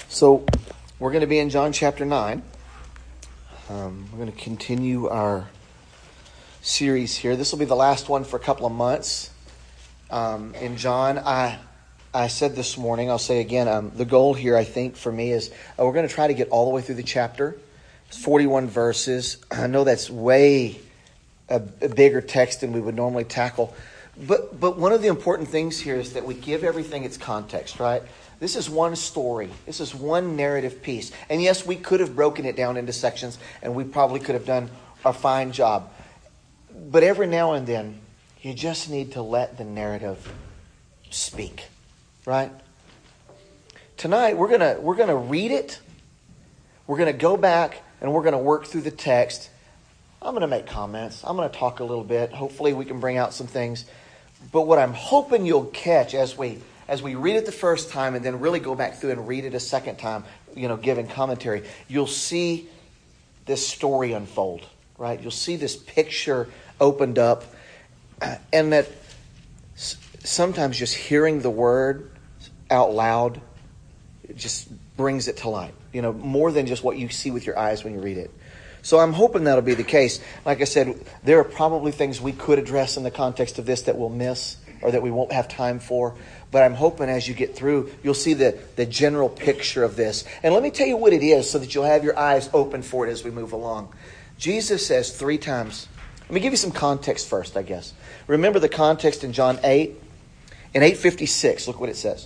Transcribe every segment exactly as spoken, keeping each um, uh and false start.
So we're going to be in John chapter nine. Um, we're going to continue our series here. This will be the last one for a couple of months. Um, in John, I I said this morning, I'll say again, um, the goal here, I think, for me is uh, we're going to try to get all the way through the chapter. It's forty-one verses. I know that's way a, a bigger text than we would normally tackle. But but one of the important things here is that we give everything its context, right? This is one story. This is one narrative piece. And yes, we could have broken it down into sections, and we probably could have done a fine job. But every now and then, you just need to let the narrative speak, right? Tonight, we're gonna we're gonna read it. We're gonna go back and we're gonna work through the text. I'm gonna make comments. I'm gonna talk a little bit. Hopefully, we can bring out some things. But what I'm hoping you'll catch as we as we read it the first time and then really go back through and read it a second time, you know, giving commentary, you'll see this story unfold, right? You'll see this picture opened up, and that sometimes just hearing the word out loud, it just brings it to light, you know, more than just what you see with your eyes when you read it. So I'm hoping that'll be the case. Like I said, there are probably things we could address in the context of this that we'll miss or that we won't have time for. But I'm hoping as you get through, you'll see the, the general picture of this. And let me tell you what it is so that you'll have your eyes open for it as we move along. Jesus says three times. Let me give you some context first, I guess. Remember the context in John eight? In eight fifty-six, look what it says.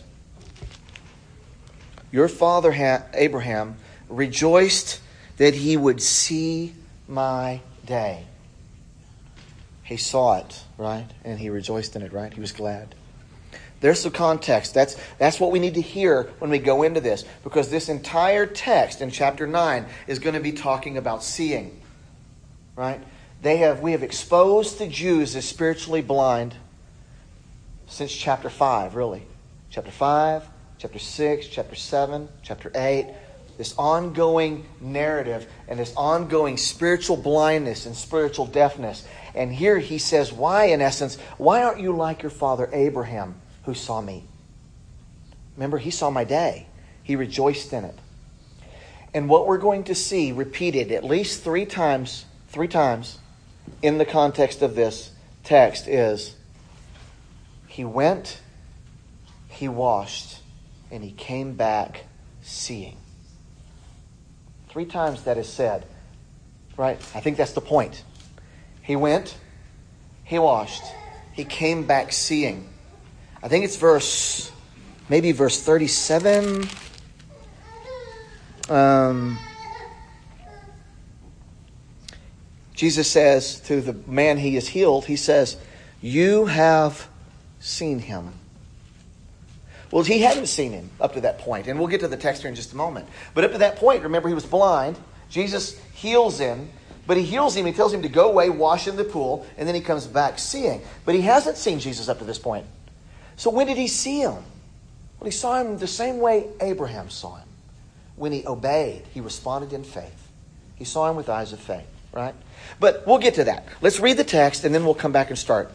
Your father ha- Abraham rejoiced that he would see my day. He saw it, right? And he rejoiced in it, right? He was glad. There's some context. That's that's what we need to hear when we go into this. Because this entire text in chapter nine is going to be talking about seeing. Right? They have we have exposed the Jews as spiritually blind since chapter five, really. Chapter five, chapter six, chapter seven, chapter eight. This ongoing narrative and this ongoing spiritual blindness and spiritual deafness. And here he says, why, in essence, why aren't you like your father Abraham, who saw me? Remember, he saw my day. He rejoiced in it. And what we're going to see repeated at least three times, three times in the context of this text is, he went, he washed, and he came back seeing. Three times that is said, right? I think that's the point. He went, he washed, he came back seeing. I think it's verse, maybe verse thirty-seven. Um, Jesus says to the man he has healed, he says, you have seen him. Well, he hadn't seen him up to that point, and we'll get to the text here in just a moment. But up to that point, remember, he was blind. Jesus heals him, but he heals him. He tells him to go away, wash in the pool, and then he comes back seeing. But he hasn't seen Jesus up to this point. So when did he see him? Well, he saw him the same way Abraham saw him. When he obeyed, he responded in faith. He saw him with eyes of faith, right? But we'll get to that. Let's read the text, and then we'll come back and start.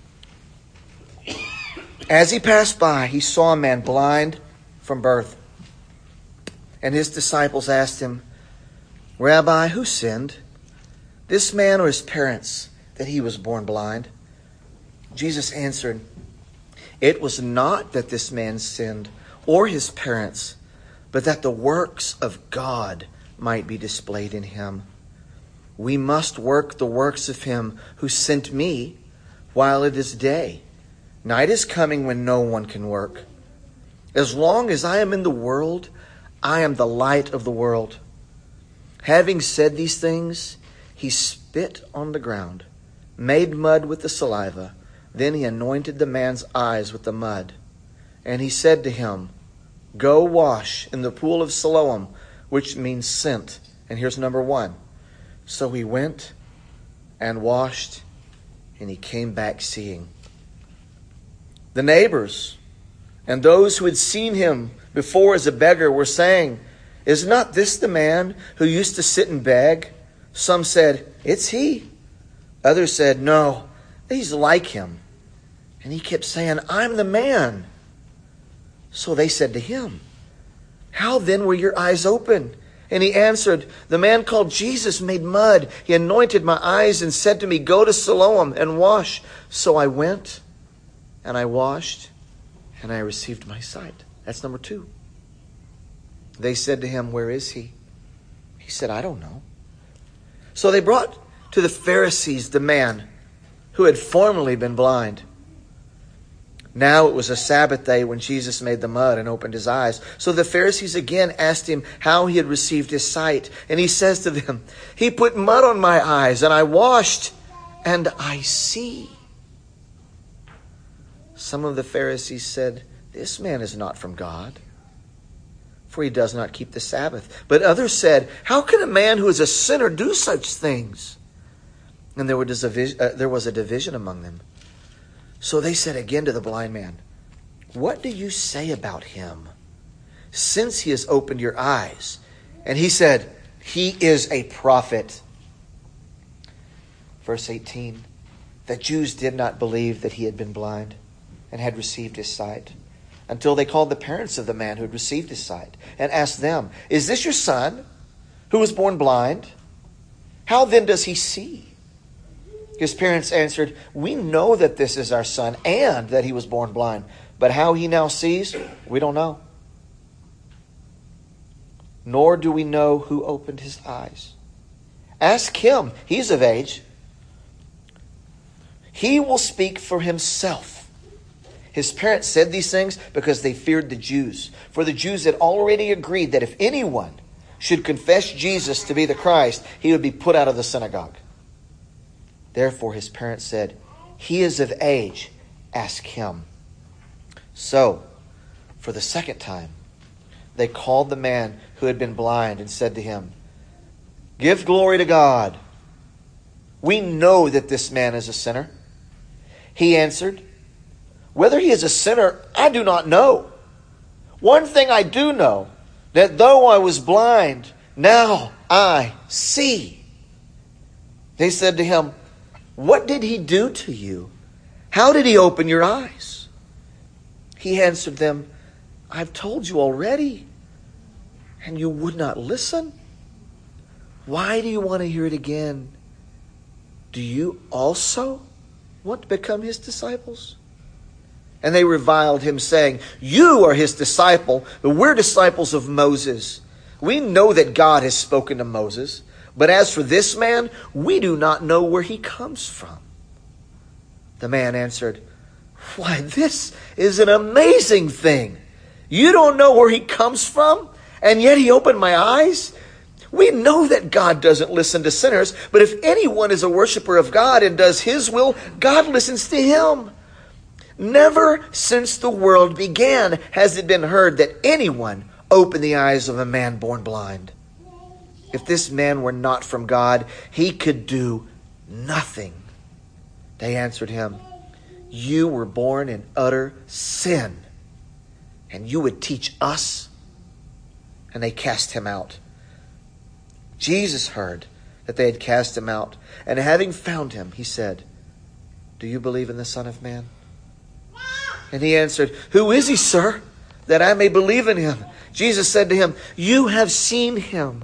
As he passed by, he saw a man blind from birth. And his disciples asked him, Rabbi, who sinned, this man or his parents, that he was born blind? Jesus answered, it was not that this man sinned or his parents, but that the works of God might be displayed in him. We must work the works of him who sent me while it is day. Night is coming when no one can work. As long as I am in the world, I am the light of the world. Having said these things, he spit on the ground, made mud with the saliva. Then he anointed the man's eyes with the mud. And he said to him, go wash in the pool of Siloam, which means sent. And here's number one. So he went and washed, and he came back seeing. The neighbors and those who had seen him before as a beggar were saying, is not this the man who used to sit and beg? Some said, it's he. Others said, no, he's like him. And he kept saying, I'm the man. So they said to him, How then were your eyes open? And he answered, the man called Jesus made mud. He anointed my eyes and said to me, go to Siloam and wash. So I went and I washed and I received my sight. That's number two. They said to him, where is he? He said, I don't know. So they brought to the Pharisees the man who had formerly been blind. Now it was a Sabbath day when Jesus made the mud and opened his eyes. So the Pharisees again asked him how he had received his sight. And he says to them, he put mud on my eyes and I washed and I see. Some of the Pharisees said, this man is not from God, for he does not keep the Sabbath. But others said, how can a man who is a sinner do such things? And there was a, uh, there was a division among them. So they said again to the blind man, what do you say about him, since he has opened your eyes? And he said, he is a prophet. Verse eighteen, the Jews did not believe that he had been blind and had received his sight, until they called the parents of the man who had received his sight and asked them, is this your son who was born blind? How then does he see? His parents answered, we know that this is our son and that he was born blind, but how he now sees, we don't know. Nor do we know who opened his eyes. Ask him, he's of age. He will speak for himself. His parents said these things because they feared the Jews. For the Jews had already agreed that if anyone should confess Jesus to be the Christ, he would be put out of the synagogue. Therefore his parents said, he is of age, ask him. So, for the second time, they called the man who had been blind and said to him, give glory to God. We know that this man is a sinner. He answered, whether he is a sinner, I do not know. One thing I do know, that though I was blind, now I see. They said to him, what did he do to you? How did he open your eyes? He answered them, I've told you already, and you would not listen. Why do you want to hear it again? Do you also want to become his disciples? And they reviled him, saying, you are his disciple, but we're disciples of Moses. We know that God has spoken to Moses. But as for this man, we do not know where he comes from. The man answered, why, this is an amazing thing. You don't know where he comes from, and yet he opened my eyes? We know that God doesn't listen to sinners, but if anyone is a worshiper of God and does his will, God listens to him. Never since the world began has it been heard that anyone opened the eyes of a man born blind. If this man were not from God, he could do nothing. They answered him, you were born in utter sin, and you would teach us? And they cast him out. Jesus heard that they had cast him out, and having found him, he said, do you believe in the Son of Man? And he answered, who is he, sir, that I may believe in him? Jesus said to him, you have seen him,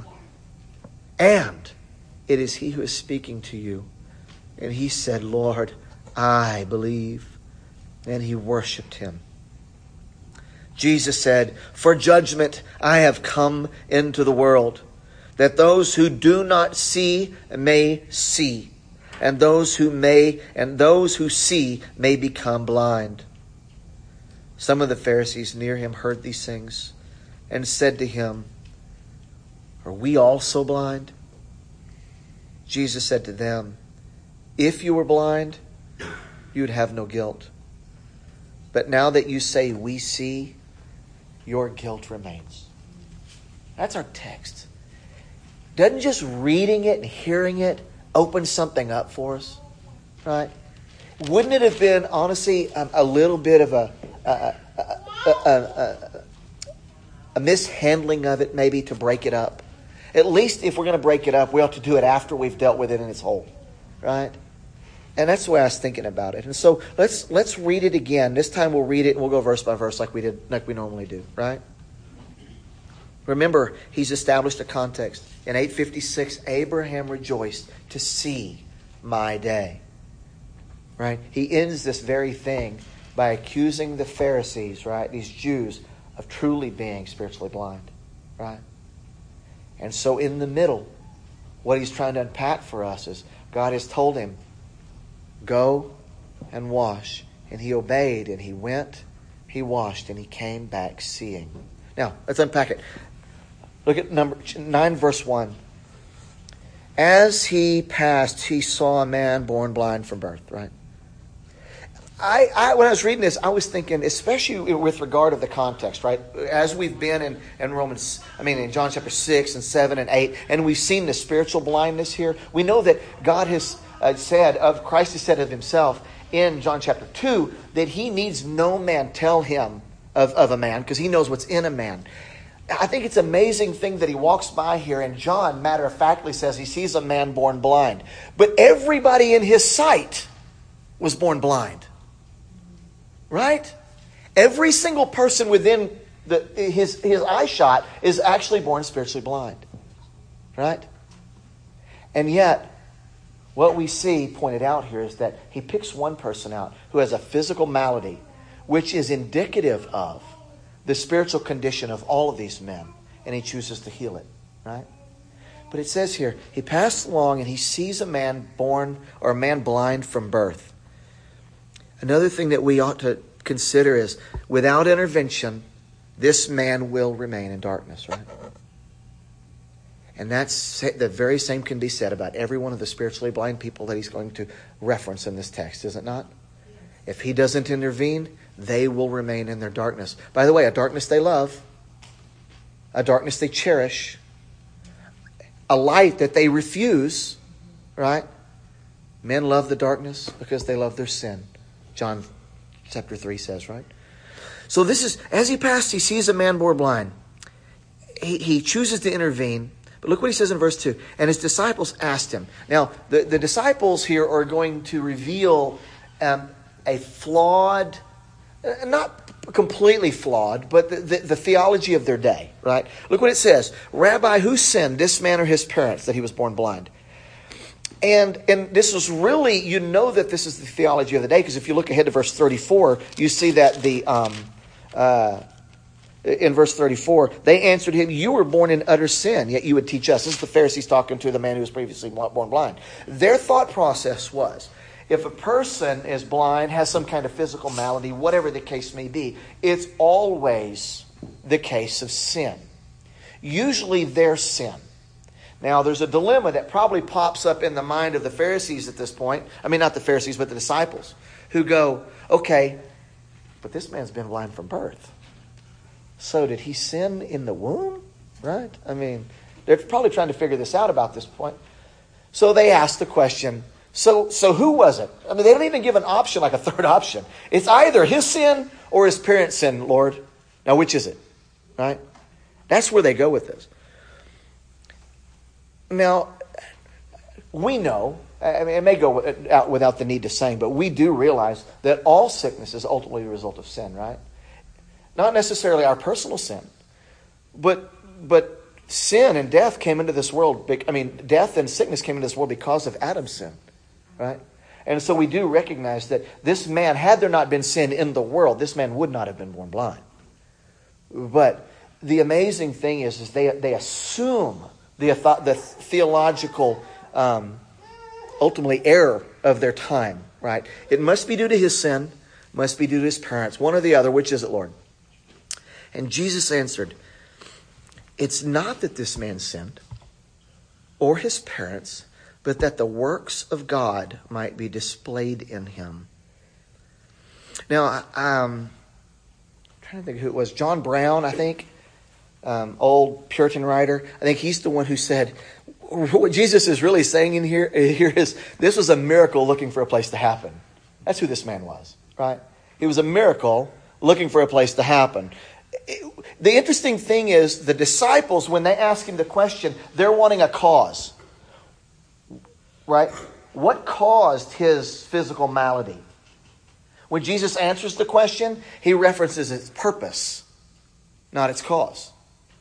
and it is he who is speaking to you. And he said, Lord, I believe. And he worshipped him. Jesus said, for judgment I have come into the world, that those who do not see may see, and those who may and those who see may become blind. Some of the Pharisees near him heard these things and said to him, are we also blind? Jesus said to them, if you were blind, you would have no guilt. But now that you say we see, your guilt remains. That's our text. Doesn't just reading it and hearing it open something up for us? Right? Wouldn't it have been, honestly, a, a little bit of a a, a, a, a a mishandling of it, maybe, to break it up? At least if we're going to break it up, we ought to do it after we've dealt with it in its whole. Right? And that's the way I was thinking about it. And so let's let's read it again. This time we'll read it and we'll go verse by verse like we did, like we normally do. Right? Remember, he's established a context. In eight fifty-six, Abraham rejoiced to see my day. Right? He ends this very thing by accusing the Pharisees, right, these Jews, of truly being spiritually blind. Right? And so in the middle, what he's trying to unpack for us is God has told him, go and wash. And he obeyed, and he went, he washed, and he came back seeing. Now, let's unpack it. Look at number nine, verse one. As he passed, he saw a man born blind from birth, right? I, I when I was reading this, I was thinking, especially with regard to the context, right? As we've been in, in Romans, I mean, in John chapter six and seven and eight, and we've seen the spiritual blindness here. We know that God has uh, said, of Christ has said of himself in John chapter two, that he needs no man tell him of, of a man, because he knows what's in a man. I think it's an amazing thing that he walks by here, and John matter-of-factly says he sees a man born blind. But everybody in his sight was born blind. Right? Every single person within the, his, his eye shot is actually born spiritually blind. Right? And yet, what we see pointed out here is that he picks one person out who has a physical malady, which is indicative of the spiritual condition of all of these men, and he chooses to heal it, right? But it says here, he passed along and he sees a man born, or a man blind from birth. Another thing that we ought to consider is, without intervention, this man will remain in darkness, right? And that's the very same can be said about every one of the spiritually blind people that he's going to reference in this text, is it not? If he doesn't intervene, they will remain in their darkness. By the way, a darkness they love, a darkness they cherish, a light that they refuse, right? Men love the darkness because they love their sin. John chapter three says, right? So this is, as he passed, he sees a man born blind. He, he chooses to intervene. But look what he says in verse two. And his disciples asked him. Now, the, the disciples here are going to reveal um, a flawed, not completely flawed, but the, the, the theology of their day, right? Look what it says. Rabbi, who sinned, this man or his parents, that he was born blind? And and this is really, you know that this is the theology of the day, because if you look ahead to verse thirty-four, you see that the um, uh, in verse thirty-four, they answered him, you were born in utter sin, yet you would teach us. This is the Pharisees talking to the man who was previously born blind. Their thought process was, if a person is blind, has some kind of physical malady, whatever the case may be, it's always the case of sin. Usually their sin. Now, there's a dilemma that probably pops up in the mind of the Pharisees at this point. I mean, not the Pharisees, but the disciples, who go, okay, but this man's been blind from birth. So did he sin in the womb? Right? I mean, they're probably trying to figure this out about this point. So they ask the question, So so who was it? I mean, they don't even give an option, like a third option. It's either his sin or his parents' sin, Lord. Now, which is it? Right? That's where they go with this. Now, we know, I mean, it may go out without the need to saying, but we do realize that all sickness is ultimately the result of sin, right? Not necessarily our personal sin, but but sin and death came into this world. I mean, death and sickness came into this world because of Adam's sin. Right? And so we do recognize that this man, had there not been sin in the world, this man would not have been born blind. But the amazing thing is, is they, they assume the, the theological, um, ultimately, error of their time. Right? It must be due to his sin, must be due to his parents, one or the other. Which is it, Lord? And Jesus answered, it's not that this man sinned, or his parents, but that the works of God might be displayed in him. Now, um, I'm trying to think who it was. John Brown, I think, um, old Puritan writer. I think he's the one who said, what Jesus is really saying in here, here is, this was a miracle looking for a place to happen. That's who this man was, right? He was a miracle looking for a place to happen. It, the interesting thing is, the disciples, when they ask him the question, they're wanting a cause. Right? What caused his physical malady? When Jesus answers the question, he references its purpose, not its cause.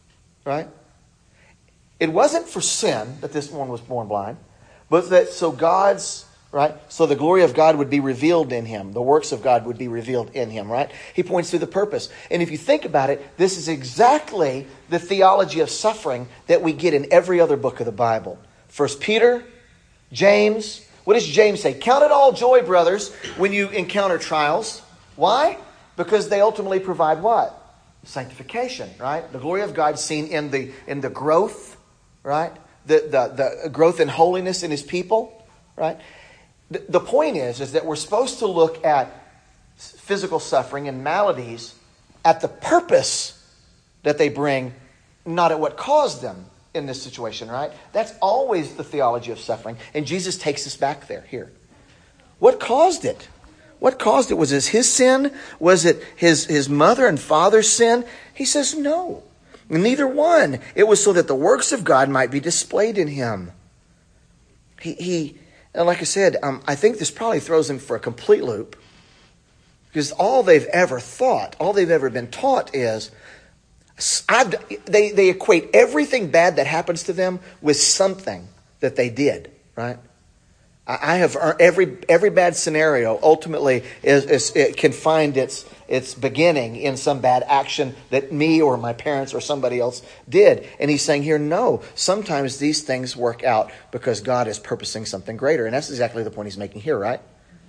right? It wasn't for sin that this one was born blind, but that so God's, right? So the glory of God would be revealed in him. The works of God would be revealed in him, right? He points to the purpose. And if you think about it, this is exactly the theology of suffering that we get in every other book of the Bible. First Peter, James. What does James say? Count it all joy, brothers, when you encounter trials. Why? Because they ultimately provide what? Sanctification, right? The glory of God seen in the in the growth, right? The, the, the growth in holiness in his people, right? The, the point is, is that we're supposed to look at physical suffering and maladies at the purpose that they bring, not at what caused them in this situation, right? That's always the theology of suffering. And Jesus takes us back there here. What caused it? What caused it? Was it his sin? Was it his, his mother and father's sin? He says no. Neither one. It was so that the works of God might be displayed in him. He, he and like I said, um, I think this probably throws him for a complete loop. Because all they've ever thought, all they've ever been taught is, I've, they, they equate everything bad that happens to them with something that they did, right? I have every every bad scenario ultimately is, is it can find its its beginning in some bad action that me or my parents or somebody else did. And he's saying here, no, sometimes these things work out because God is purposing something greater. And that's exactly the point he's making here, right?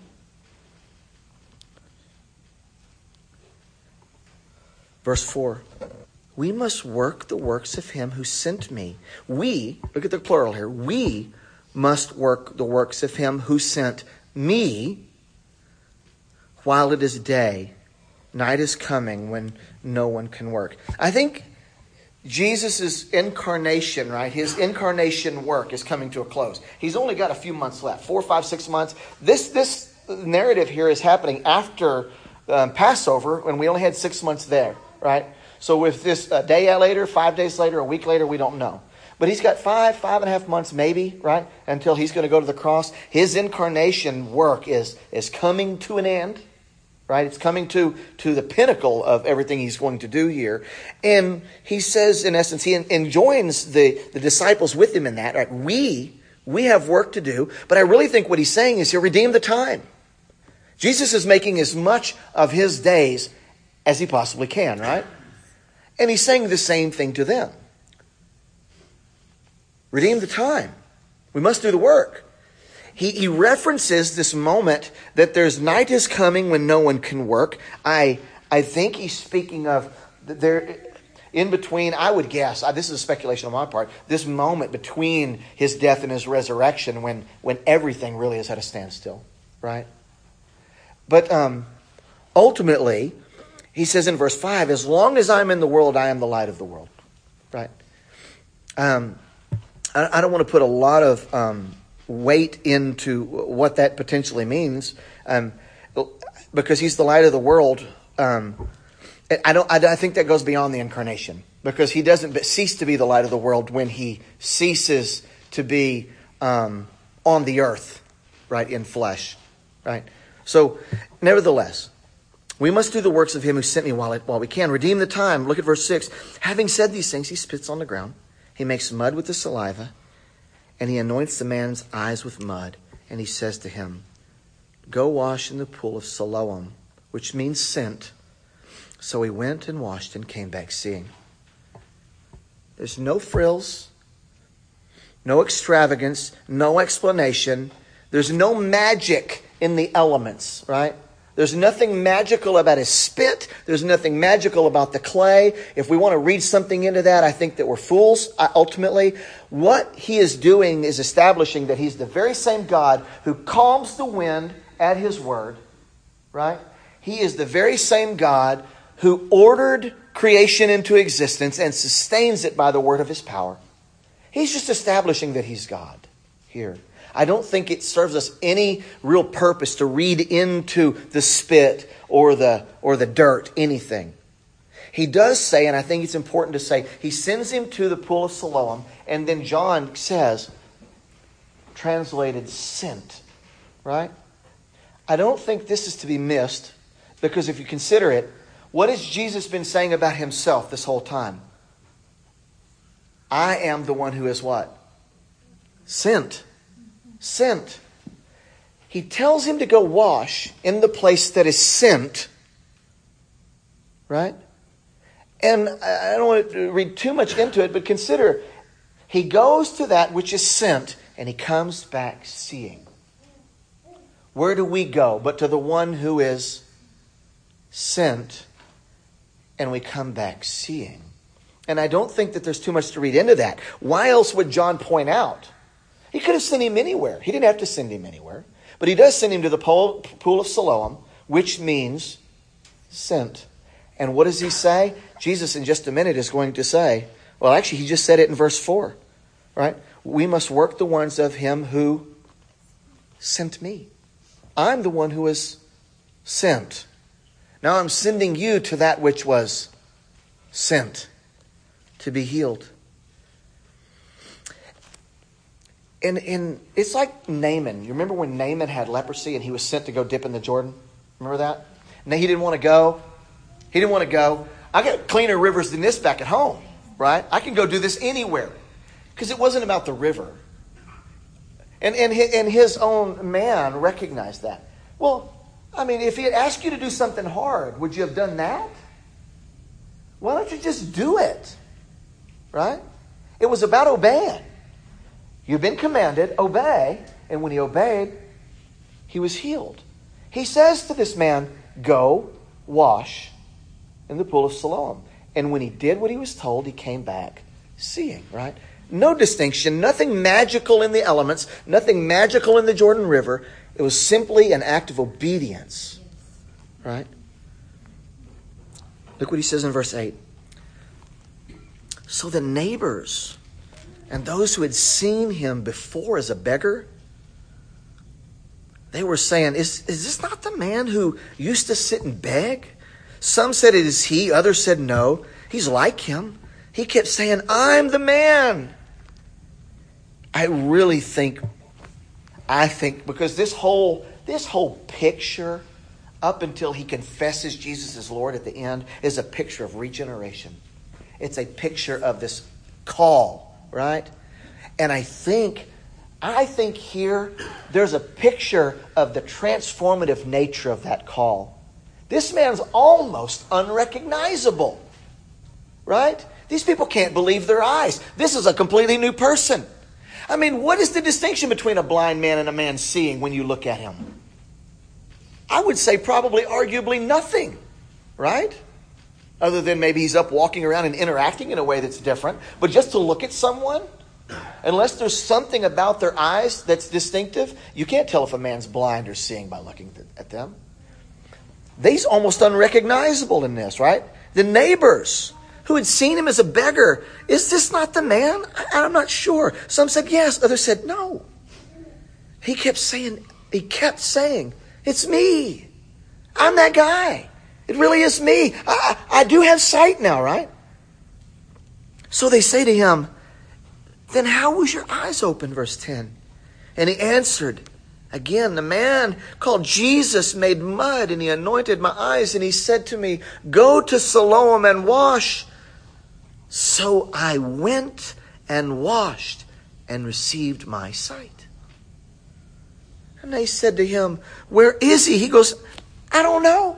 Verse four. We must work the works of him who sent me. We, look at the plural here, we must work the works of him who sent me while it is day. Night is coming when no one can work. I think Jesus' incarnation, right? His incarnation work is coming to a close. He's only got a few months left, four, five, six months. This this narrative here is happening after um, Passover when we only had six months there, right? So with this a day later, five days later, a week later, we don't know. But he's got five, five and a half months maybe, right? Until he's going to go to the cross. His incarnation work is, is coming to an end, right? It's coming to, to the pinnacle of everything he's going to do here. And he says, in essence, he enjoins the, the disciples with him in that, right? We, we have work to do. But I really think what he's saying is he'll redeem the time. Jesus is making as much of his days as he possibly can, right? And he's saying the same thing to them. Redeem the time. We must do the work. He, he references this moment that there's night is coming when no one can work. I I think he's speaking of there in between, I would guess, this is a speculation on my part, this moment between his death and his resurrection when, when everything really is at a standstill, right? But um, ultimately, he says in verse five, as long as I'm in the world, I am the light of the world, right? Um. I don't want to put a lot of um, weight into what that potentially means, um, because he's the light of the world. Um, I don't. I think that goes beyond the incarnation, because he doesn't cease to be the light of the world when he ceases to be um, on the earth, right, in flesh, right. So, nevertheless, we must do the works of him who sent me while it, while we can. Redeem the time. Look at verse six. Having said these things, he spits on the ground. He makes mud with the saliva, and he anoints the man's eyes with mud. And he says to him, go wash in the pool of Siloam, which means sent. So he went and washed and came back seeing. There's no frills, no extravagance, no explanation. There's no magic in the elements, right? There's nothing magical about his spit. There's nothing magical about the clay. If we want to read something into that, I think that we're fools, ultimately. What he is doing is establishing that he's the very same God who calms the wind at his word, right? He is the very same God who ordered creation into existence and sustains it by the word of his power. He's just establishing that he's God here. I don't think it serves us any real purpose to read into the spit or the or the dirt anything. He does say, and I think it's important to say, he sends him to the pool of Siloam, and then John says, translated sent, right? I don't think this is to be missed, because if you consider it, what has Jesus been saying about himself this whole time? I am the one who is what? Sent. Sent. He tells him to go wash in the place that is sent. Right? And I don't want to read too much into it, but consider, he goes to that which is sent, and he comes back seeing. Where do we go but to the one who is sent, and we come back seeing? And I don't think that there's too much to read into that. Why else would John point out? He could have sent him anywhere. He didn't have to send him anywhere. But he does send him to the pool of Siloam, which means sent. And what does he say? Jesus in just a minute is going to say, well, actually, he just said it in verse four, right? We must work the ones of him who sent me. I'm the one who is sent. Now I'm sending you to that which was sent to be healed. And, and it's like Naaman. You remember when Naaman had leprosy and he was sent to go dip in the Jordan? Remember that? And he didn't want to go. He didn't want to go. I got cleaner rivers than this back at home, right? I can go do this anywhere. Because it wasn't about the river. And, and, and his own man recognized that. Well, I mean, if he had asked you to do something hard, would you have done that? Why don't you just do it? Right? It was about obeying. You've been commanded, obey. And when he obeyed, he was healed. He says to this man, go wash in the pool of Siloam. And when he did what he was told, he came back seeing, right? No distinction, nothing magical in the elements, nothing magical in the Jordan River. It was simply an act of obedience, right? Look what he says in verse eight. So the neighbors and those who had seen him before as a beggar, they were saying, is, is this not the man who used to sit and beg? Some said it is he, others said no. He's like him. He kept saying, I'm the man. I really think, I think, because this whole, this whole picture, up until he confesses Jesus as Lord at the end, is a picture of regeneration. It's a picture of this call, right? And I think, I think here, there's a picture of the transformative nature of that call. This man's almost unrecognizable, right? These people can't believe their eyes. This is a completely new person. I mean, what is the distinction between a blind man and a man seeing when you look at him? I would say probably arguably nothing, right? Other than maybe he's up walking around and interacting in a way that's different. But just to look at someone, unless there's something about their eyes that's distinctive, you can't tell if a man's blind or seeing by looking at them. They's almost unrecognizable in this, right? The neighbors who had seen him as a beggar, is this not the man? I, I'm not sure. Some said yes, others said no. He kept saying, he kept saying, it's me. I'm that guy. It really is me. I, I do have sight now, right? So they say to him, then how was your eyes open? Verse ten. And he answered, again, the man called Jesus made mud and he anointed my eyes and he said to me, go to Siloam and wash. So I went and washed and received my sight. And they said to him, where is he? He goes, I don't know.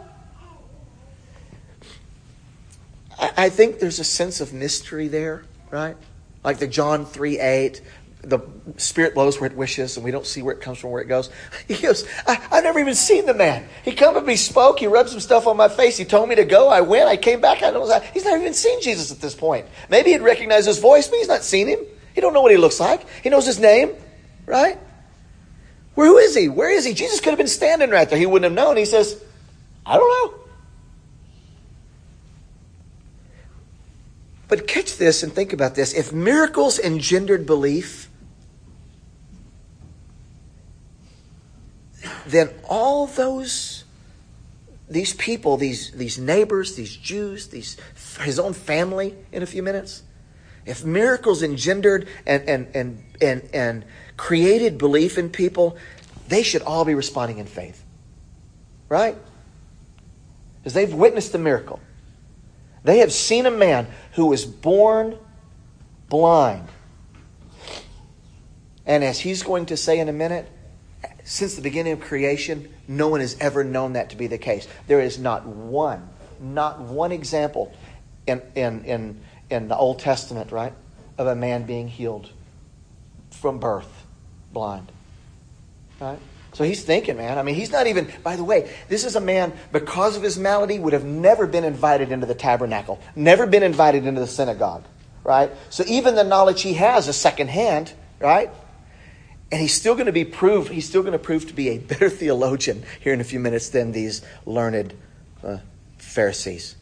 I think there's a sense of mystery there, right? Like the John three eight, the Spirit blows where it wishes, and we don't see where it comes from, where it goes. He goes, I, I've never even seen the man. He come up, he spoke, he rubbed some stuff on my face, he told me to go, I went, I came back, I don't know. He's never even seen Jesus at this point. Maybe he'd recognize his voice, but he's not seen him. He don't know what he looks like. He knows his name, right? Where, who is he? Where is he? Jesus could have been standing right there. He wouldn't have known. He says, I don't know. But catch this and think about this. If miracles engendered belief, then all those, these people, these, these neighbors, these Jews, these his own family in a few minutes, if miracles engendered and, and, and, and, and created belief in people, they should all be responding in faith. Right? Because they've witnessed the miracle. They have seen a man who was born blind. And as he's going to say in a minute, since the beginning of creation, no one has ever known that to be the case. There is not one, not one example in, in, in, in the Old Testament, right, of a man being healed from birth blind. Right? So he's thinking, man. I mean, he's not even, by the way, this is a man, because of his malady, would have never been invited into the tabernacle, never been invited into the synagogue, right? So even the knowledge he has is secondhand, right? And he's still going to be proved, he's still going to prove to be a better theologian here in a few minutes than these learned uh, Pharisees.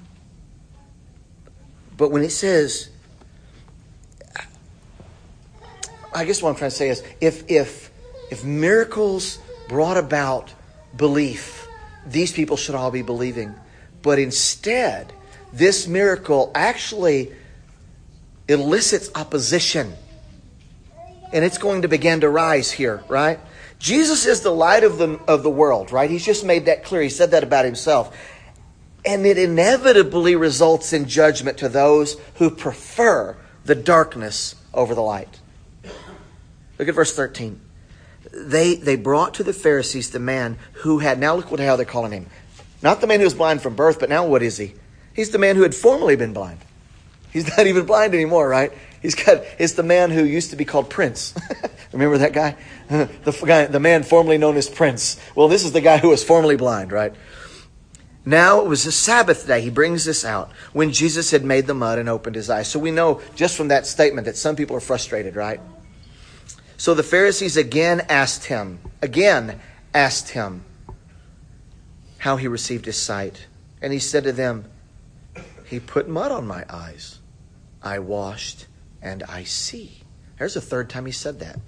But when it says, I guess what I'm trying to say is, if if if miracles brought about belief, these people should all be believing. But instead, this miracle actually elicits opposition. And it's going to begin to rise here, right? Jesus is the light of the of the world, right? He's just made that clear. He said that about himself. And it inevitably results in judgment to those who prefer the darkness over the light. Look at verse thirteen. They they brought to the Pharisees the man who had, now look what how they're calling him. Not the man who was blind from birth, but now what is he? He's the man who had formerly been blind. He's not even blind anymore, right? He's got, it's the man who used to be called Prince. Remember that guy? the guy, the man formerly known as Prince. Well, this is the guy who was formerly blind, right? Now it was a Sabbath day. He brings this out when Jesus had made the mud and opened his eyes. So we know just from that statement that some people are frustrated, right? So the Pharisees again asked him, again asked him how he received his sight. And he said to them, he put mud on my eyes. I washed and I see. There's the third time he said that.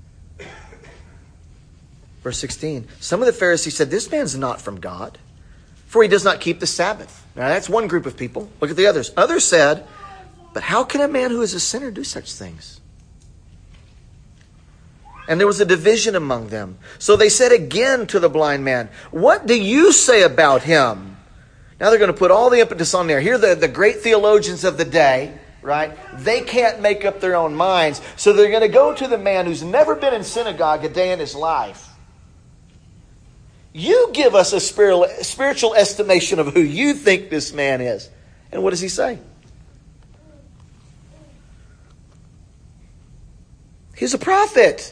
Verse sixteen. Some of the Pharisees said, this man's not from God, for he does not keep the Sabbath. Now that's one group of people. Look at the others. Others said, but how can a man who is a sinner do such things? And there was a division among them. So they said again to the blind man, what do you say about him? Now they're going to put all the impetus on there. Here are the, the great theologians of the day, right? They can't make up their own minds. So they're going to go to the man who's never been in synagogue a day in his life. You give us a spiritual, spiritual estimation of who you think this man is. And what does he say? He's a prophet.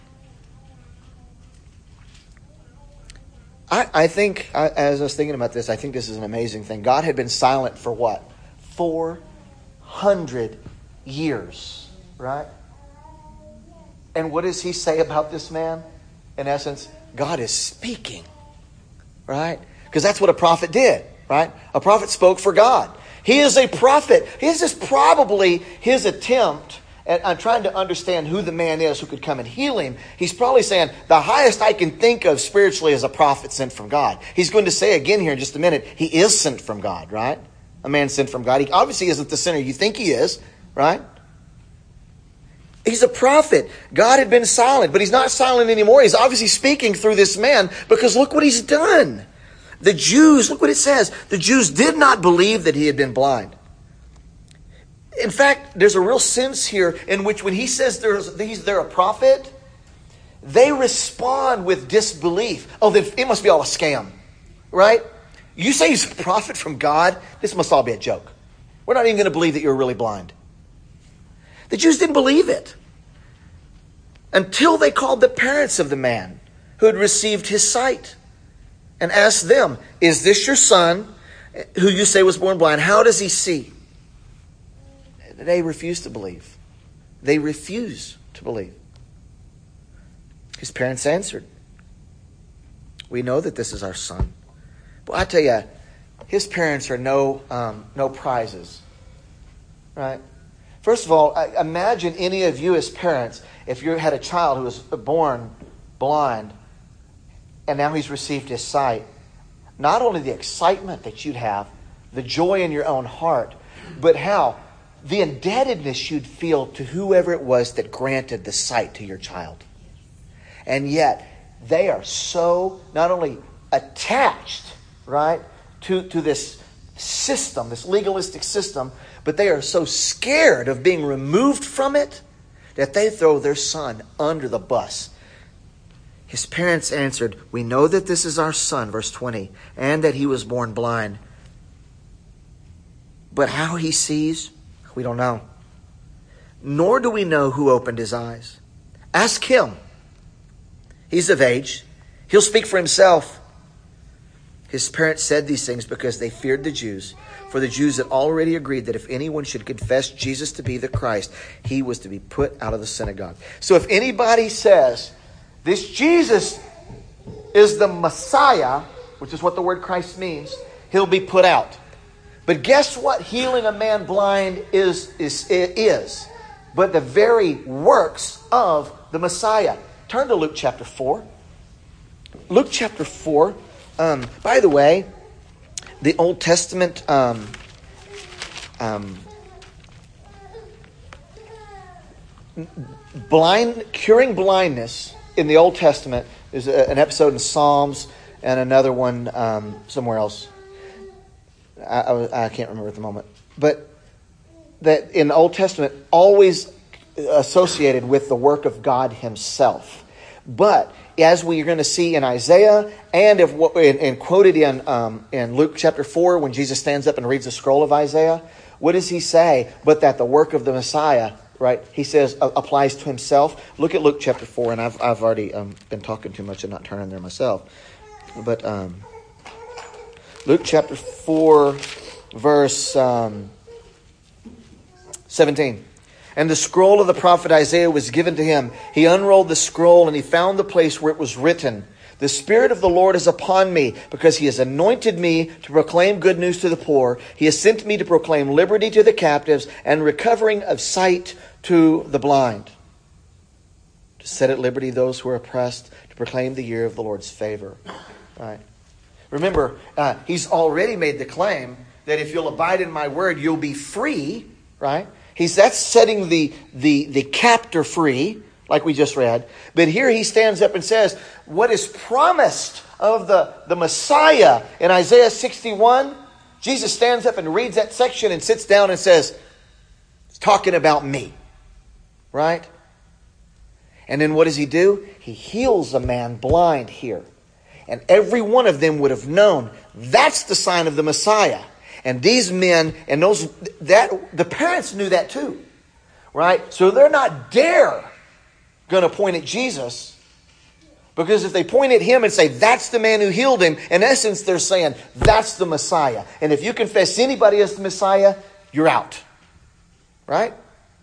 I, I think, I, as I was thinking about this, I think this is an amazing thing. God had been silent for what? four hundred years, right? And what does he say about this man? In essence, God is speaking, right? Because that's what a prophet did, right? A prophet spoke for God. He is a prophet. This is probably his attempt at, at trying to understand who the man is who could come and heal him. He's probably saying, the highest I can think of spiritually is a prophet sent from God. He's going to say again here in just a minute, he is sent from God, right? A man sent from God. He obviously isn't the sinner you think he is, right? He's a prophet. God had been silent, but he's not silent anymore. He's obviously speaking through this man because look what he's done. The Jews, look what it says. The Jews did not believe that he had been blind. In fact, there's a real sense here in which when he says there's, he's, they're a prophet, they respond with disbelief. Oh, then it must be all a scam, right? You say he's a prophet from God, this must all be a joke. We're not even going to believe that you're really blind. The Jews didn't believe it until they called the parents of the man who had received his sight and asked them, is this your son who you say was born blind? How does he see? They refused to believe. They refuse to believe. His parents answered, we know that this is our son. But I tell you, his parents are no um, no prizes, right? First of all, imagine any of you as parents, if you had a child who was born blind and now he's received his sight, not only the excitement that you'd have, the joy in your own heart, but how the indebtedness you'd feel to whoever it was that granted the sight to your child. And yet, they are so not only attached, right, to, to this system, this legalistic system, but they are so scared of being removed from it that they throw their son under the bus. His parents answered, "We know that this is our son," verse twenty, "and that he was born blind. But how he sees, we don't know. Nor do we know who opened his eyes. Ask him. He's of age. He'll speak for himself." His parents said these things because they feared the Jews. For the Jews had already agreed that if anyone should confess Jesus to be the Christ, he was to be put out of the synagogue. So if anybody says, this Jesus is the Messiah, which is what the word Christ means, he'll be put out. But guess what healing a man blind is, is, is? But the very works of the Messiah. Turn to Luke chapter four. Luke chapter four. Um, by the way, the Old Testament um, um, blind curing blindness in the Old Testament is a, an episode in Psalms and another one um, somewhere else. I, I, I can't remember at the moment, but that in the Old Testament always associated with the work of God Himself. But as we are going to see in Isaiah and if and, and quoted in um, in Luke chapter four, when Jesus stands up and reads the scroll of Isaiah, what does he say? But that the work of the Messiah, right? He says uh, applies to himself. Look at Luke chapter four, and I've I've already um, been talking too much and not turning there myself. But um, Luke chapter four, verse um, seventeen. And the scroll of the prophet Isaiah was given to him. He unrolled the scroll and he found the place where it was written, "The Spirit of the Lord is upon me, because He has anointed me to proclaim good news to the poor. He has sent me to proclaim liberty to the captives and recovering of sight to the blind, to set at liberty those who are oppressed, to proclaim the year of the Lord's favor." Right. Remember, uh, He's already made the claim that if you'll abide in my word, you'll be free, right? He's that's setting the, the, the captor free, like we just read. But here he stands up and says, what is promised of the, the Messiah in Isaiah sixty-one, Jesus stands up and reads that section and sits down and says, it's talking about me. Right? And then what does he do? He heals a man blind here. And every one of them would have known that's the sign of the Messiah. And these men and those that the parents knew that too, right? So they're not dare going to point at Jesus, because if they point at him and say that's the man who healed him, in essence they're saying that's the Messiah. And if you confess anybody as the Messiah, you're out, right?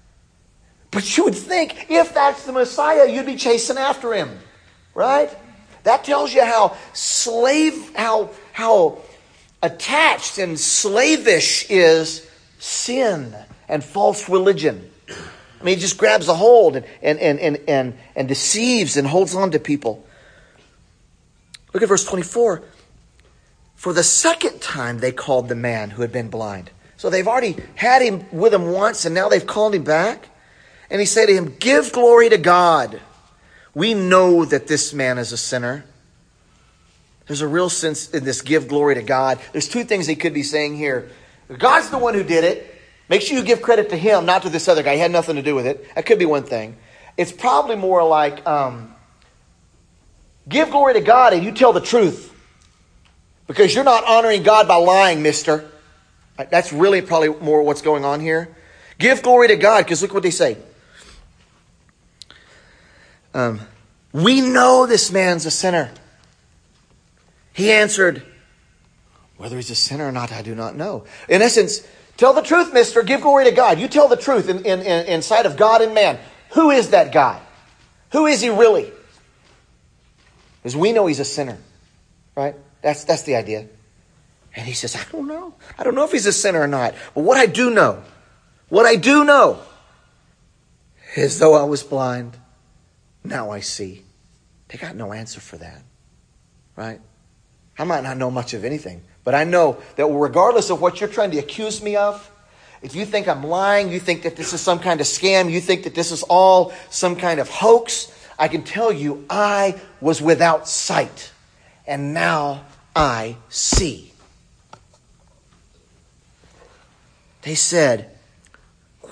But you would think if that's the Messiah, you'd be chasing after him, right? That tells you how slave, how how. attached and slavish is sin and false religion. I mean, he just grabs a hold and, and, and, and, and, and deceives and holds on to people. Look at verse twenty-four. For the second time they called the man who had been blind. So they've already had him with them once, and now they've called him back. And he said to him, "Give glory to God. We know that this man is a sinner." There's a real sense in this give glory to God. There's two things he could be saying here. God's the one who did it. Make sure you give credit to him, not to this other guy. He had nothing to do with it. That could be one thing. It's probably more like, um, give glory to God and you tell the truth. Because you're not honoring God by lying, mister. That's really probably more what's going on here. Give glory to God, because look what they say. Um, we know this man's a sinner. He answered, whether he's a sinner or not, I do not know. In essence, tell the truth, mister. Give glory to God. You tell the truth in, in, in, in sight of God and man. Who is that guy? Who is he really? Because we know he's a sinner. Right? That's, that's the idea. And he says, I don't know. I don't know if he's a sinner or not. But what I do know, what I do know is though I was blind, now I see. They got no answer for that. Right? I might not know much of anything, but I know that regardless of what you're trying to accuse me of, if you think I'm lying, you think that this is some kind of scam, you think that this is all some kind of hoax, I can tell you I was without sight, and now I see. They said,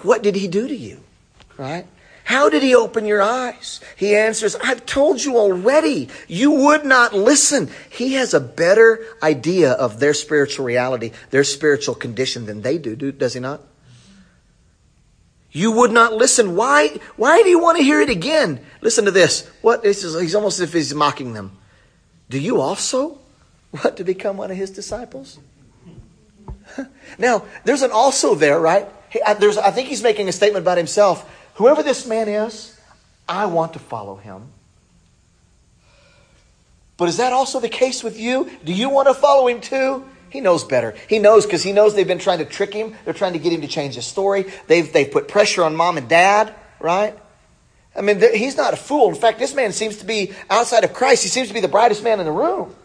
what did he do to you? Right? How did he open your eyes? He answers, I've told you already. You would not listen. He has a better idea of their spiritual reality, their spiritual condition than they do, does he not? You would not listen. Why, why do you want to hear it again? Listen to this. What? This is, he's almost as if he's mocking them. Do you also want to become one of his disciples? Now, there's an also there, right? He, I, there's, I think he's making a statement about himself. Whoever this man is, I want to follow him. But is that also the case with you? Do you want to follow him too? He knows better. He knows because he knows they've been trying to trick him. They're trying to get him to change his story. They've, they've put pressure on mom and dad, right? I mean, he's not a fool. In fact, this man seems to be, outside of Christ, he seems to be the brightest man in the room.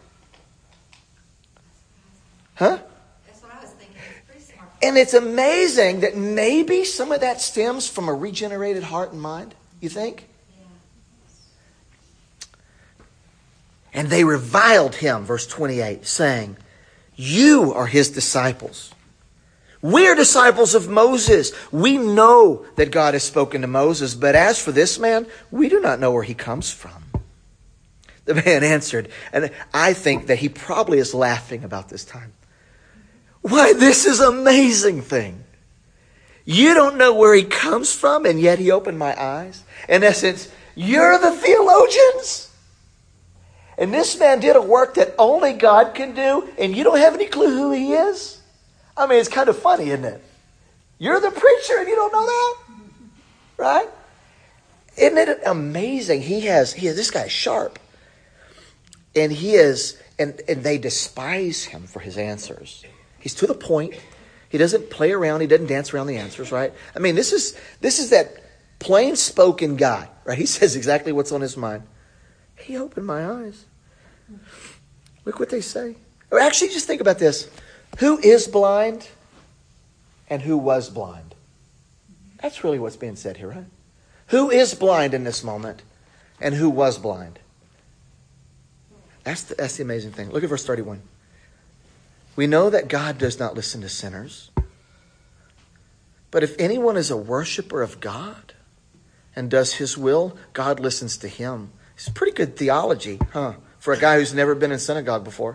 Huh? That's what I was thinking. It's pretty smart. And it's amazing that maybe some of that stems from a regenerated heart and mind, you think? Yeah. And they reviled him, verse twenty-eight, saying, you are his disciples. We are disciples of Moses. We know that God has spoken to Moses, but as for this man, we do not know where he comes from. The man answered, and I think that he probably is laughing about this time. Why, this is an amazing thing. You don't know where he comes from, and yet he opened my eyes. In essence, you're the theologians. And this man did a work that only God can do, and you don't have any clue who he is? I mean, it's kind of funny, isn't it? You're the preacher and you don't know that? Right? Isn't it amazing? He has, he has this guy's sharp. And he is, and, and they despise him for his answers. He's to the point. He doesn't play around. He doesn't dance around the answers, right? I mean, this is this is that plain spoken guy, right? He says exactly what's on his mind. He opened my eyes. Look what they say. Or actually, just think about this. Who is blind and who was blind? That's really what's being said here, right? Who is blind in this moment and who was blind? That's the, that's the amazing thing. Look at verse thirty-one. We know that God does not listen to sinners. But if anyone is a worshiper of God and does his will, God listens to him. It's pretty good theology, huh? For a guy who's never been in synagogue before.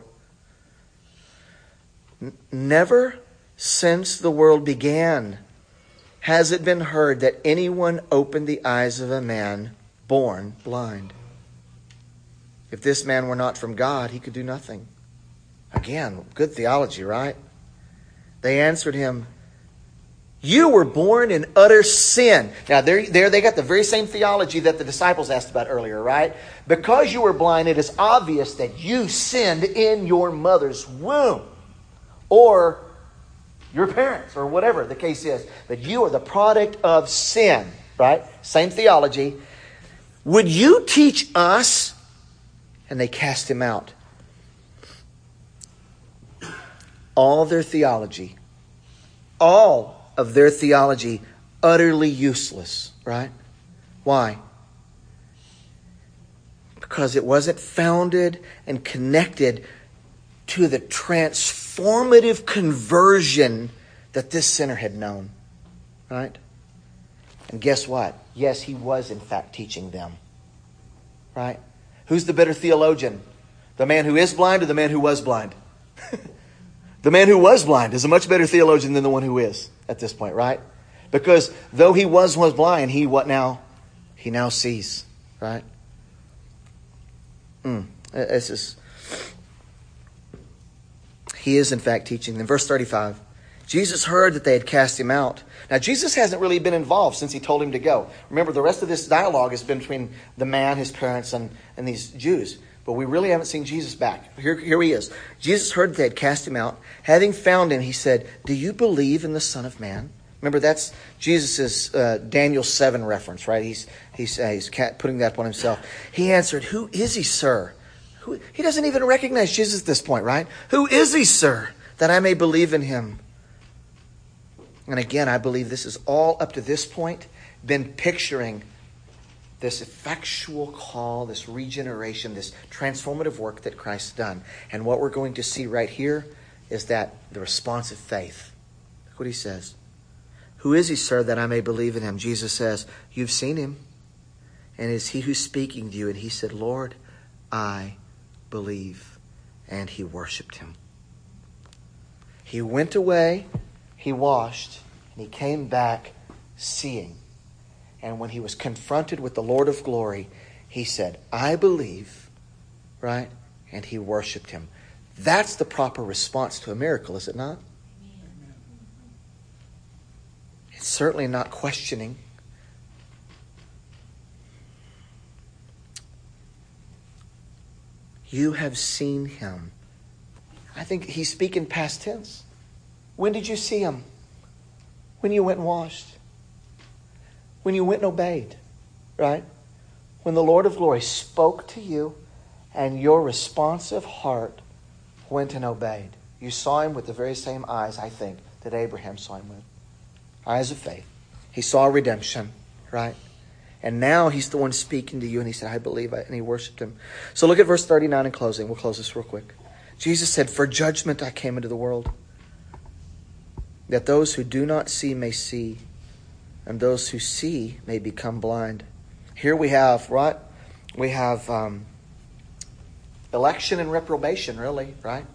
N- never since the world began has it been heard that anyone opened the eyes of a man born blind. If this man were not from God, he could do nothing. Again, good theology, right? They answered him, you were born in utter sin. Now, there, there they got the very same theology that the disciples asked about earlier, right? Because you were blind, it is obvious that you sinned in your mother's womb. Or your parents, or whatever the case is. That you are the product of sin, right? Same theology. Would you teach us? And they cast him out. All their theology, all of their theology, utterly useless, right? Why? Because it wasn't founded and connected to the transformative conversion that this sinner had known, right? And guess what? Yes, he was in fact teaching them, right? Who's the better theologian? The man who is blind or the man who was blind? The man who was blind is a much better theologian than the one who is at this point, right? Because though he was was blind, he what now? He now sees, right? Mm, this is. He is in fact teaching them. Verse thirty-five. Jesus heard that they had cast him out. Now, Jesus hasn't really been involved since he told him to go. Remember, the rest of this dialogue has been between the man, his parents, and, and these Jews. But we really haven't seen Jesus back. Here, here he is. Jesus heard that they had cast him out. Having found him, he said, do you believe in the Son of Man? Remember, that's Jesus' uh, Daniel seven reference, right? He's he's, uh, he's putting that upon himself. He answered, who is he, sir? Who, he doesn't even recognize Jesus at this point, right? Who is he, sir, that I may believe in him? And again, I believe this is all up to this point been picturing this effectual call, this regeneration, this transformative work that Christ's done. And what we're going to see right here is that the response of faith. Look what he says. Who is he, sir, that I may believe in him? Jesus says, you've seen him. And it is he who's speaking to you. And he said, Lord, I believe. And he worshiped him. He went away, he washed, and he came back seeing. And when he was confronted with the Lord of glory, he said, I believe, right? And he worshiped him. That's the proper response to a miracle, is it not? It's certainly not questioning. You have seen him. I think he's speaking past tense. When did you see him? When you went and washed. When you went and obeyed, right? When the Lord of glory spoke to you and your responsive heart went and obeyed. You saw him with the very same eyes, I think, that Abraham saw him with. Eyes of faith. He saw redemption, right? And now he's the one speaking to you, and he said, I believe, and he worshiped him. So look at verse thirty-nine in closing. We'll close this real quick. Jesus said, for judgment I came into the world, that those who do not see may see, and those who see may become blind. Here we have, right? We have um, election and reprobation, really, right?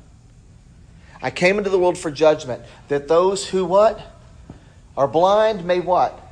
I came into the world for judgment, that those who what? Are blind may what?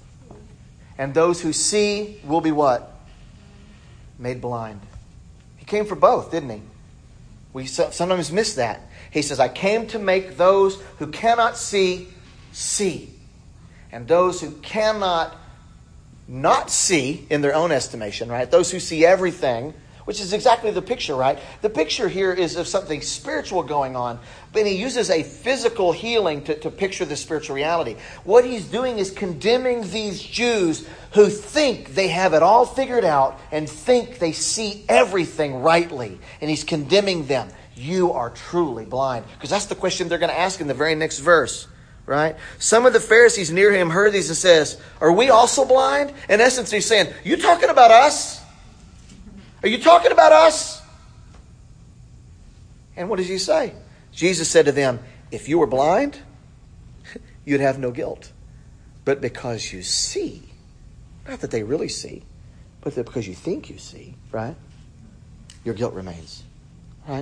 And those who see will be what? Made blind. He came for both, didn't he? We sometimes miss that. He says, I came to make those who cannot see, see. And those who cannot not see in their own estimation, right? Those who see everything, which is exactly the picture, right? The picture here is of something spiritual going on, but he uses a physical healing to, to picture the spiritual reality. What he's doing is condemning these Jews who think they have it all figured out and think they see everything rightly. And he's condemning them. You are truly blind. Because that's the question they're going to ask in the very next verse. Right? Some of the Pharisees near him heard these and says, are we also blind? In essence, he's saying, you talking about us? Are you talking about us? And what does he say? Jesus said to them, if you were blind, you'd have no guilt. But because you see, not that they really see, but that because you think you see, right? Your guilt remains. Right?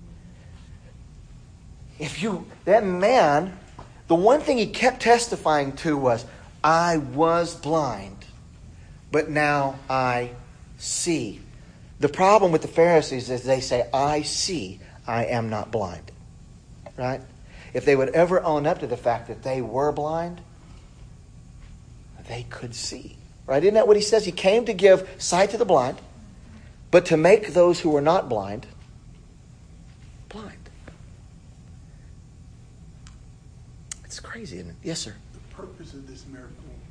If you, that man, the one thing he kept testifying to was, I was blind, but now I see. The problem with the Pharisees is they say, I see, I am not blind. Right? If they would ever own up to the fact that they were blind, they could see. Right? Isn't that what he says? He came to give sight to the blind, but to make those who were not blind, blind. It's crazy, isn't it? Yes, sir. The purpose of this miracle,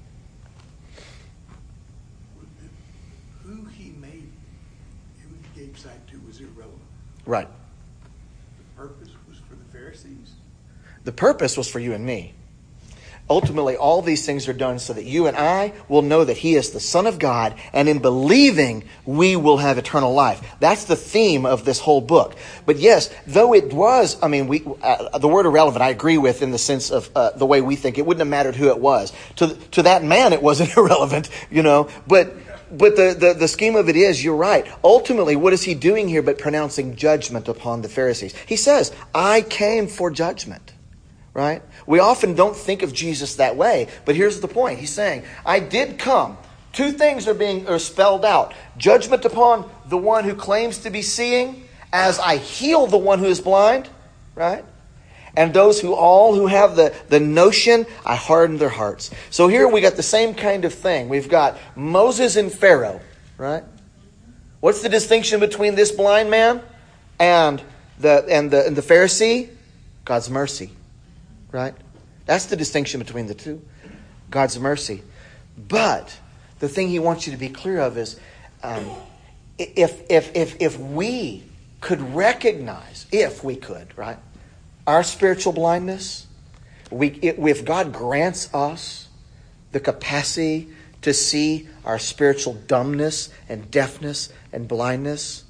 who he made, who he gave sight to was irrelevant. Right. The purpose was for the Pharisees. The purpose was for you and me. Ultimately, all these things are done so that you and I will know that he is the Son of God, and in believing, we will have eternal life. That's the theme of this whole book. But yes, though it was, I mean, we uh, the word irrelevant, I agree with in the sense of uh, the way we think. It wouldn't have mattered who it was. To to that man, it wasn't irrelevant, you know. But but the, the, the scheme of it is, you're right. Ultimately, what is he doing here but pronouncing judgment upon the Pharisees? He says, I came for judgment. Right? We often don't think of Jesus that way, but here's the point. He's saying, I did come. Two things are being are spelled out. Judgment upon the one who claims to be seeing, as I heal the one who is blind, right? And those who all who have the, the notion, I harden their hearts. So here we got the same kind of thing. We've got Moses and Pharaoh, right? What's the distinction between this blind man and the and the and the Pharisee? God's mercy. Right? That's the distinction between the two. God's mercy. But the thing he wants you to be clear of is um, if, if, if, if we could recognize, if we could, right, our spiritual blindness, we, if God grants us the capacity to see our spiritual dumbness and deafness and blindness,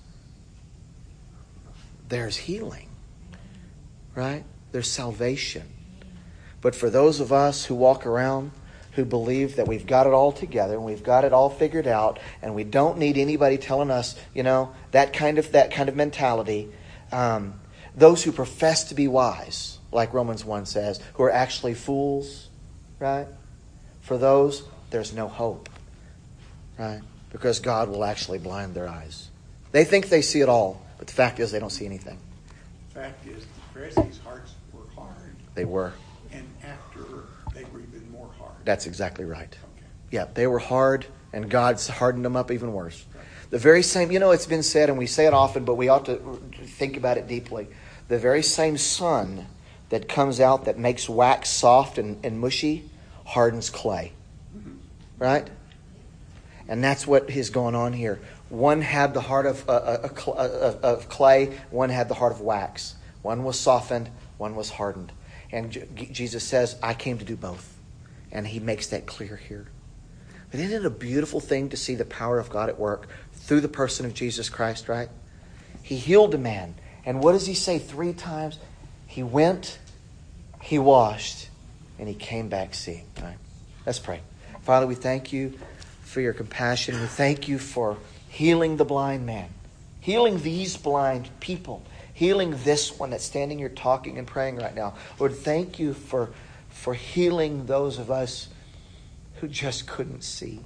there's healing. Right? There's salvation. But for those of us who walk around who believe that we've got it all together and we've got it all figured out and we don't need anybody telling us, you know, that kind of that kind of mentality, um, those who profess to be wise, like Romans one says, who are actually fools, right? For those, there's no hope, right? Because God will actually blind their eyes. They think they see it all, but the fact is they don't see anything. The fact is, the Pharisees' hearts were hard. They were. And after, they were even more hard. That's exactly right. Okay. Yeah, they were hard, and God's hardened them up even worse. Right. The very same, you know, it's been said, and we say it often, but we ought to think about it deeply. The very same sun that comes out that makes wax soft and, and mushy hardens clay. Mm-hmm. Right? And that's what is going on here. One had the heart of, uh, uh, uh, of clay, one had the heart of wax. One was softened, one was hardened. And J- Jesus says, I came to do both. And he makes that clear here. But isn't it a beautiful thing to see the power of God at work through the person of Jesus Christ, right? He healed a man. And what does he say three times? He went, he washed, and he came back seeing. Right? Let's pray. Father, we thank you for your compassion. We thank you for healing the blind man, healing these blind people, healing this one that's standing here talking and praying right now. Lord, thank you for, for healing those of us who just couldn't see,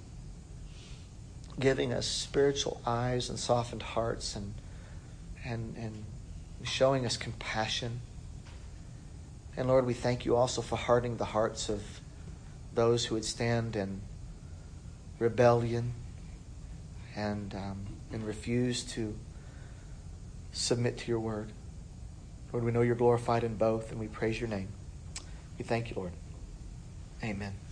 giving us spiritual eyes and softened hearts and and and showing us compassion. And Lord, we thank you also for hardening the hearts of those who would stand in rebellion and um, and refuse to submit to your word. Lord, we know you're glorified in both, and we praise your name. We thank you, Lord. Amen.